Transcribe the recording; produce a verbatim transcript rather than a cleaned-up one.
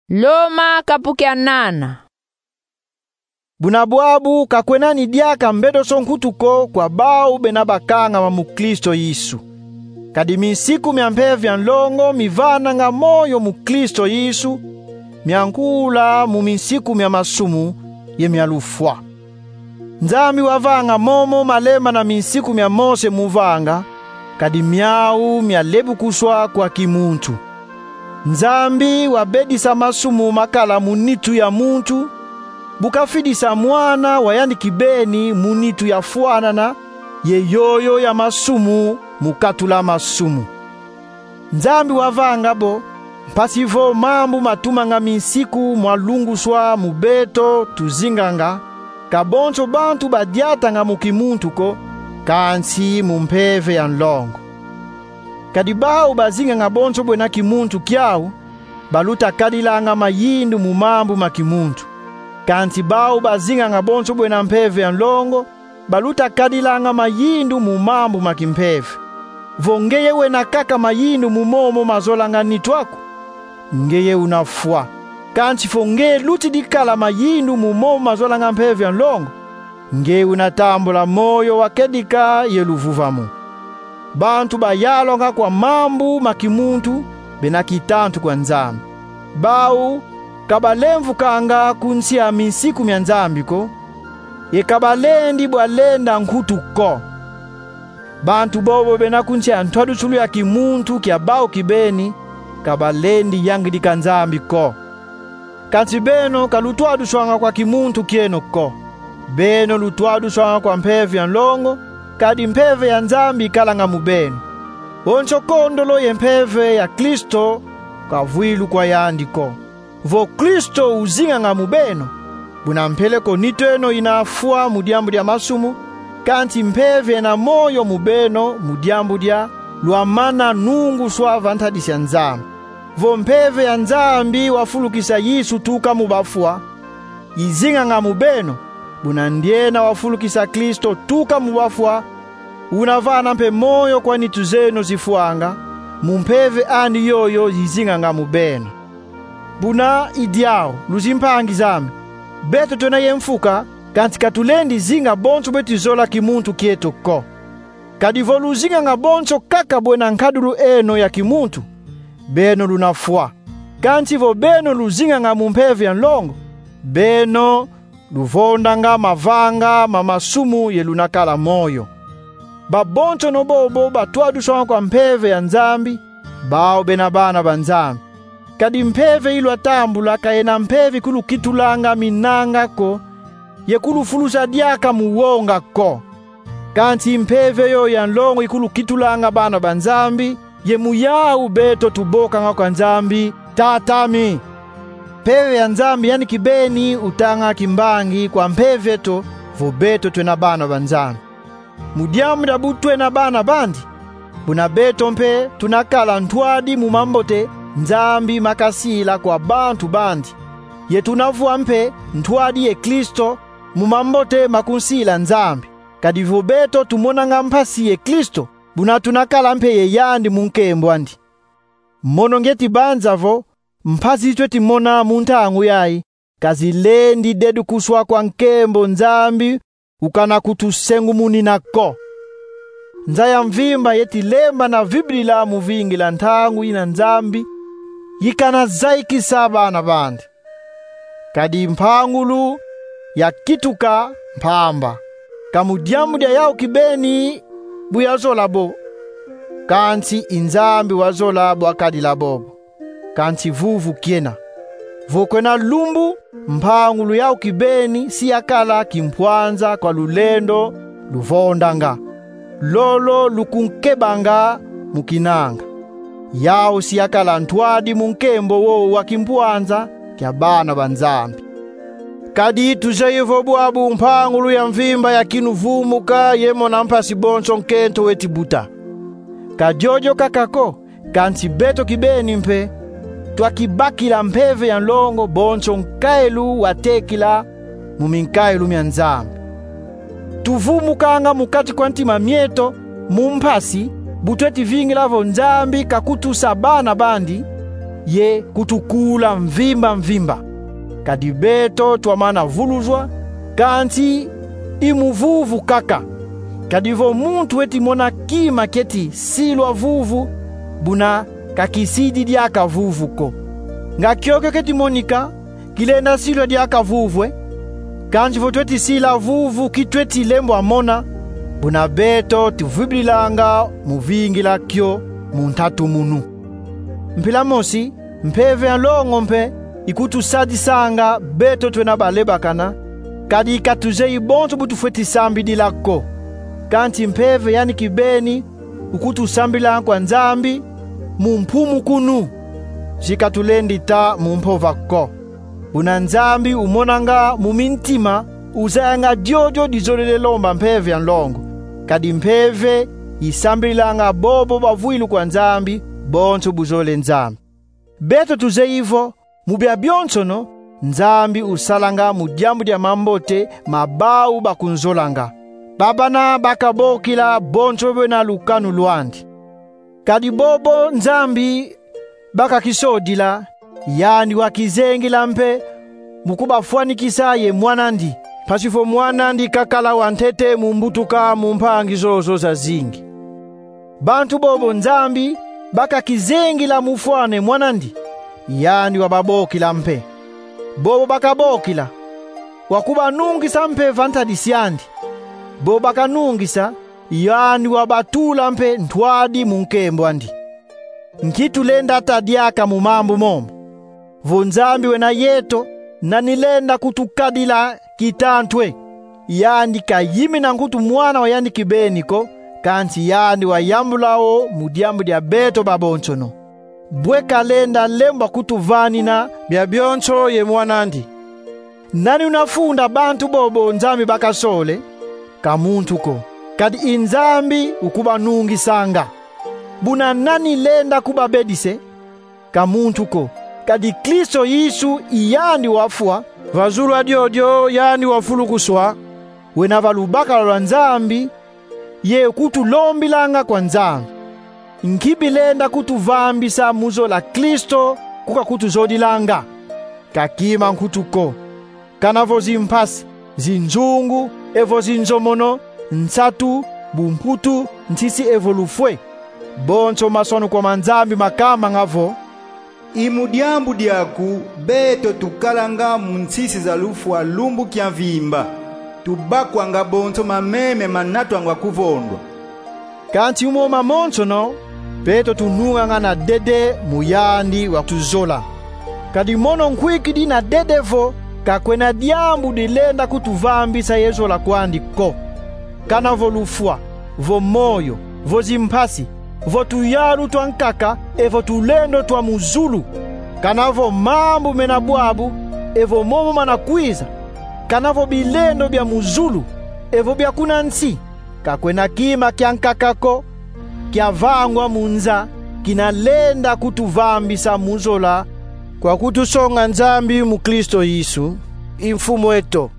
Loma kapukya nana. Bunabwabu kakwenani diaka mbedo sonkutuko kwa bao benabakanga wa mukristo Yesu. Kadi misiku miampevya nlongo mivana nga moyo mukristo Yesu, miankula mu misiku mia masumu ye mialufwa. Nzambi wavanga momo malema na misiku mia mose muvanga, kadi miau mialebu kuswa kwa kimuntu. Nzambi wabedisa masumu makala munitu ya muntu, bukafidisa mwana wayandi kibeni munitu ya fuanana ye yoyo ya masumu mukatula masumu. Nzambi wavanga bo mpasivo mambu matuma nga misiku mwalunguswa mubeto tuzinganga, kaboncho bantu badiata nga mukimuntu ko kansi mumpeve ya nlongo. Kadibao bazinga nga boncho bwena kimuntu kyau, baluta kadilanga mayindu mumambu makimuntu. Kanti bao bazinga nga boncho bwena mpeve ya nlongo, baluta kadilanga mayindu mumambu makimpeve. Vongeye wena kaka mayindu mumomo mazolanga nitwaku, ngeye unafua. Kanti fonge luti dikala mayindu mumomo mazolanga mpeve ya nlongo, ngeye unatambula moyo wakedika yeluvuvamu. Bantu bayalonga kwa mambu makimuntu benakitantu kwa nzambi. Bau kabalemvu kanga kunsi ya misiku mya nzambi ko, ye kabalendi bwalenda nkutuko. Bantu bobo benakunsi ya ntwadu chulu ya kimuntu kia bau kibeni, kabalendi yangidika nzambi ko. Kansi beno kalutwadu swanga kwa kimuntu kieno ko. Beno lutwadu swanga kwa mpevi ya nlongo, kadi mpeve ya nzambi kalanga mubeno. Oncho kondolo ye mpeve ya Kristo kavuilu kwa yandiko. Vo Kristo uzinga nga mubeno, buna mpeleko niteno inafua mudiambu dia masumu, kanti mpeve na moyo mubeno mudiambu dia luamana nungu swava ntadisi ya nzambi. Vo mpeve ya nzambi wafulukisa Yesu tuka mubafua, izinga nga mubeno, buna ndiena wafulukisa Kristo tuka mubafua, unavana mpe moyo kwa nitu zeno zifuanga, mumpeve ani yoyo izinga nga mubeno. Buna idiao luzimpangi zami, beto tona yemfuka, kanti katulendi zinga boncho beti zola kimuntu kieto ko. Kadivo luzinga nga boncho kaka bwena nkadulu eno ya kimuntu, beno lunafua. Kanti vo beno luzinga nga mumpeve ya nlongo, beno luvonda nga mavanga mamasumu ye lunakala moyo. Baboncho no bobo batwadu swanga kwa mpeve ya nzambi, bao benabana banzambi. Kadi mpeve ilu atambula kaena mpeve kulu kitulanga minanga ko, ye kulu fulusa diaka muwonga ko. Kanti mpeve yo ya nlongo ikulu kitulanga bana banzambi, ye muyau beto tuboka nga kwa nzambi, tatami. Peve ya nzambi yani kibeni utanga kimbangi kwa mpeve to, vobeto twena bana banzambi. Mudiamu dabu twena bana bandi, buna beto mpe tunakala ntwadi mumambote, nzambi makasila kwa bantu bandi. Ye tunavua mpe ntwadi ye Kristo mumambote makunsila nzambi. Kadivo beto tumonanga mpasi ye Kristo, buna tunakala mpe ye yandi munkembo andi. Monongeti banzavo, mpasi tweti mona muntangu yai, kazilendi dedu kuswa kwa nkembo nzambi, ukana kutusengu muni nako. Nzaya mvimba yeti lemba na vibrila muvingi la ntangu ina nzambi, yikana zaiki saba na bandi. Kadi mpangulu ya kituka mpamba, kamudiamu dia yao kibeni buyazola bo. Kansi inzambi wazola bo akadila bobo. Kansi vuvu kiena. Vokwena lumbu mpangulu yao kibeni siyakala kimpwanza kwa lulendo luvondanga. Lolo lukunkebanga mukinanga. Yao siyakala ntwadi munkembo wo wakimpwanza kia bana banzambi. Kadi tujayevo buabu mpangulu ya mvimba ya kinuvumuka yemo na mpasi boncho nkento wetibuta. Kajojo kakako, kansi beto kibeni mpe, twakibakila mpeve ya nlongo boncho nkailu watekila muminkailu mya nzambi. Tuvumukanga mukati kwa ntima mieto, mumpasi, butweti vingi lavo nzambi kakutusa bana bandi, ye kutukula mvimba mvimba. Kadi beto twamana vuluzwa kanti imuvuvu kaka. Kadivo muntu weti mona kima keti silwa vuvu buna kakisidi diaka vuvu ko. Nga kyoke keti monika kilenda silwa diaka vuvwe. Kanji votweti sila vuvu kitweti lembo amona buna beto tuvibilanga muvingila kyo muntatu munu. Mpila mosi mpeve alongo mpe ikutusadisanga beto twena balebakana kadi ikatuze ibonto butufweti sambi dilako. Kanti mpeve yani kibeni ukutusambila kwa nzambi mumpumu kunu zikatulendi ta mumpova ko. Una nzambi umonanga mumintima uzayanga jojo dizolele lomba mpeve anlongo. Kadi mpeve isambilanga bobo bavuilu kwa nzambi bonto buzole nzambi. Beto tuze ivo mubya byonsono nzambi usalanga mujambu dia mambote mabau bakunzolanga. Babana bakabokila bonto bwena lukanu luandi. Kadi bobo nzambi bakakisodila yani wakizengila mpe mukubafuanikisa ye mwanandi. Pasifo mwanandi kakala wantete mumbutuka mumpangi zozo za zingi. Bantu bobo nzambi bakakizengila mufwane mwanandi yani wababokila mpe. Bobo bakabokila wakuba nungisa mpe vantadisiandi. Bobo bakanungisa yani wabatula mpe ntwadi munkembo andi. Nkitulenda tadiaka mumambu momo. Vonzambi wena yeto na nilenda kutukadila kitantwe. Yandi kayimi na nkutu mwana wa yandi kibeniko kanti yandi wa yambulao mudiambu dia beto babonchono. Bwe kalenda lemba kutuvani na bia bioncho ye mwanandi. Nani unafunda bantu bobo nzambi bakasole kamuntu ko. Kadi inzambi ukuba nungi sanga. Buna nani lenda kubabedise kamuntu ko. Kadi Kristo Yesu iyandi wafua vazulu adiodio yani wafulukuswa wena valubaka lwa nzambi ye kutulombilanga kwa nzambi. Nkibilenda kutuvambisa muzo la Kristo kuka kutuzodilanga kakima nkutuko kanavo zimpasi zinzungu evo zinzomono nsatu bumputu ntisi evolufwe boncho masono kwa manzambi makama ngavo. Imudiambu diaku beto tukalanga munsisi za lufu alumbu kia vimba tubakwa nga bonto mameme manatu anga kuvondwa. Kanti umo mamoncho no beto tununga nga na dede muyandi wa tuzola. Kadi mono nkwikidi na dedevo kakwena diambu dilenda kutuvambisa yezo la kwandi ko. Kana volufua, vo moyo, vo zimpasi, vo tuyaru twa nkaka, evo tulendo twa muzulu. Kanavo mambu menabwabu, evo momo manakwiza. Kanavo bilendo bia muzulu, evo bia kunansi. Kakwena kima kia nkakako, kia vangwa munza, kinalenda kutuvambisa muzola. Kwa kutusonga nzambi mu Kristo Yesu, imfumo eto.